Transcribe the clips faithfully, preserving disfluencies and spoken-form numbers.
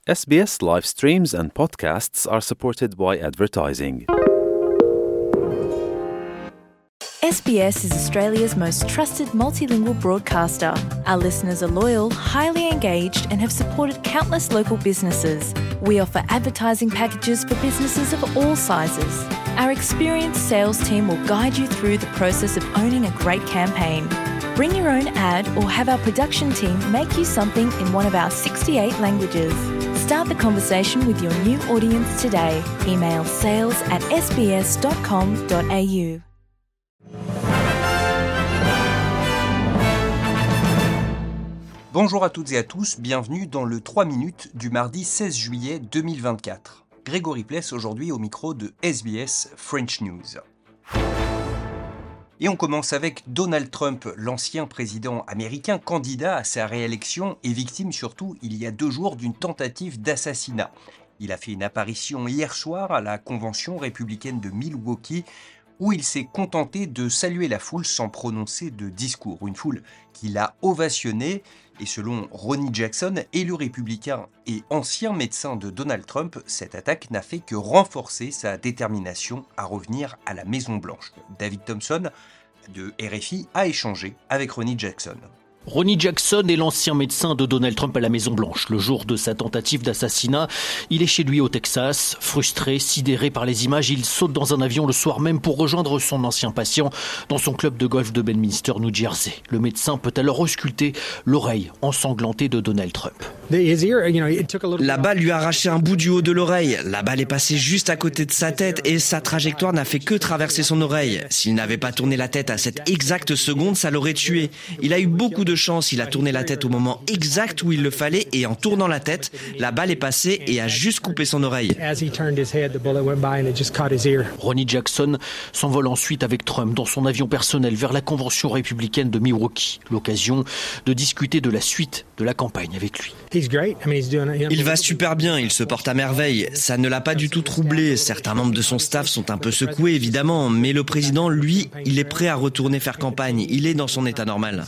S B S live streams and podcasts are supported by advertising. S B S is Australia's most trusted multilingual broadcaster. Our listeners are loyal, highly engaged, and have supported countless local businesses. We offer advertising packages for businesses of all sizes. Our experienced sales team will guide you through the process of owning a great campaign. Bring your own ad or have our production team make you something in one of our sixty-eight languages. Start the conversation with your new audience today. Email sales at s b s dot com dot a u. Bonjour à toutes et à tous, bienvenue dans le trois minutes du mardi seize juillet deux mille vingt-quatre. Grégory Pless aujourd'hui au micro de S B S French News. Et on commence avec Donald Trump, l'ancien président américain, candidat à sa réélection et victime surtout il y a deux jours d'une tentative d'assassinat. Il a fait une apparition hier soir à la convention républicaine de Milwaukee où il s'est contenté de saluer la foule sans prononcer de discours. Une foule qui l'a ovationné et selon Ronny Jackson, élu républicain et ancien médecin de Donald Trump, cette attaque n'a fait que renforcer sa détermination à revenir à la Maison-Blanche. David Thompson de R F I a échangé avec Ronny Jackson. Ronny Jackson est l'ancien médecin de Donald Trump à la Maison-Blanche. Le jour de sa tentative d'assassinat, il est chez lui au Texas. Frustré, sidéré par les images, il saute dans un avion le soir même pour rejoindre son ancien patient dans son club de golf de Bedminster, New Jersey. Le médecin peut alors ausculter l'oreille ensanglantée de Donald Trump. La balle lui a arraché un bout du haut de l'oreille. La balle est passée juste à côté de sa tête et sa trajectoire n'a fait que traverser son oreille. S'il n'avait pas tourné la tête à cette exacte seconde, ça l'aurait tué. Il a eu beaucoup de chance, il a tourné la tête au moment exact où il le fallait et en tournant la tête, la balle est passée et a juste coupé son oreille. Ronny Jackson s'envole ensuite avec Trump dans son avion personnel vers la convention républicaine de Milwaukee. L'occasion de discuter de la suite de la campagne avec lui. Il va super bien, il se porte à merveille. Ça ne l'a pas du tout troublé. Certains membres de son staff sont un peu secoués, évidemment, mais le président, lui, il est prêt à retourner faire campagne. Il est dans son état normal.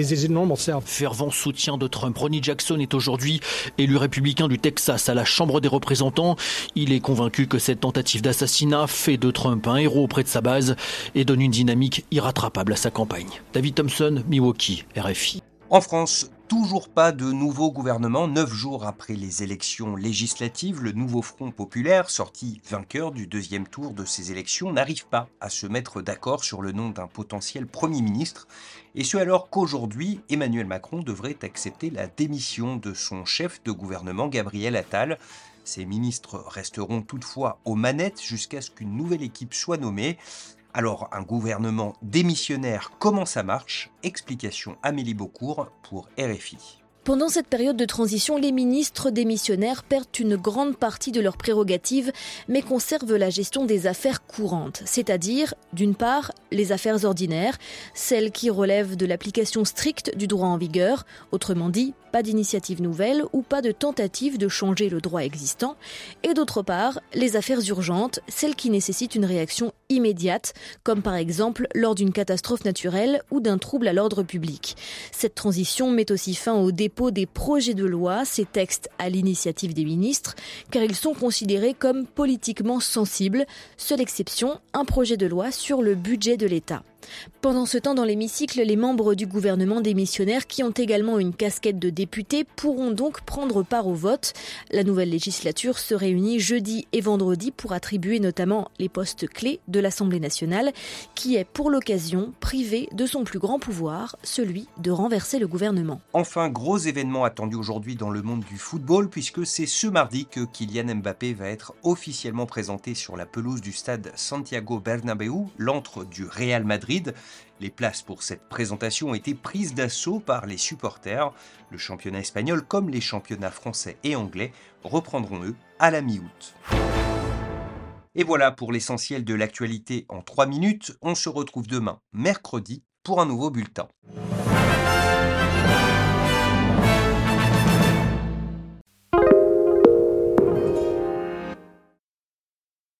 Fervent soutien de Trump, Ronny Jackson est aujourd'hui élu républicain du Texas à la Chambre des représentants. Il est convaincu que cette tentative d'assassinat fait de Trump un héros auprès de sa base et donne une dynamique irrattrapable à sa campagne. David Thompson, Milwaukee, R F I. En France, toujours pas de nouveau gouvernement. Neuf jours après les élections législatives, le nouveau Front populaire, sorti vainqueur du deuxième tour de ces élections, n'arrive pas à se mettre d'accord sur le nom d'un potentiel Premier ministre. Et ce alors qu'aujourd'hui, Emmanuel Macron devrait accepter la démission de son chef de gouvernement, Gabriel Attal. Ces ministres resteront toutefois aux manettes jusqu'à ce qu'une nouvelle équipe soit nommée. Alors, un gouvernement démissionnaire, comment ça marche ? Explication Amélie Beaucourt pour R F I. Pendant cette période de transition, les ministres démissionnaires perdent une grande partie de leurs prérogatives, mais conservent la gestion des affaires courantes, c'est-à-dire, d'une part, les affaires ordinaires, celles qui relèvent de l'application stricte du droit en vigueur, autrement dit, pas d'initiative nouvelle ou pas de tentative de changer le droit existant, et d'autre part, les affaires urgentes, celles qui nécessitent une réaction immédiate, comme par exemple lors d'une catastrophe naturelle ou d'un trouble à l'ordre public. Cette transition met aussi fin au dépôt des projets de loi, ces textes à l'initiative des ministres, car ils sont considérés comme politiquement sensibles. Seule exception, un projet de loi sur le budget de l'État. Pendant ce temps, dans l'hémicycle, les membres du gouvernement démissionnaire, qui ont également une casquette de députés, pourront donc prendre part au vote. La nouvelle législature se réunit jeudi et vendredi pour attribuer notamment les postes clés de l'Assemblée nationale, qui est pour l'occasion privée de son plus grand pouvoir, celui de renverser le gouvernement. Enfin, gros événement attendu aujourd'hui dans le monde du football, puisque c'est ce mardi que Kylian Mbappé va être officiellement présenté sur la pelouse du stade Santiago Bernabéu, l'antre du Real Madrid. Les places pour cette présentation ont été prises d'assaut par les supporters. Le championnat espagnol, comme les championnats français et anglais, reprendront eux à la mi-août. Et voilà pour l'essentiel de l'actualité en trois minutes. On se retrouve demain, mercredi, pour un nouveau bulletin.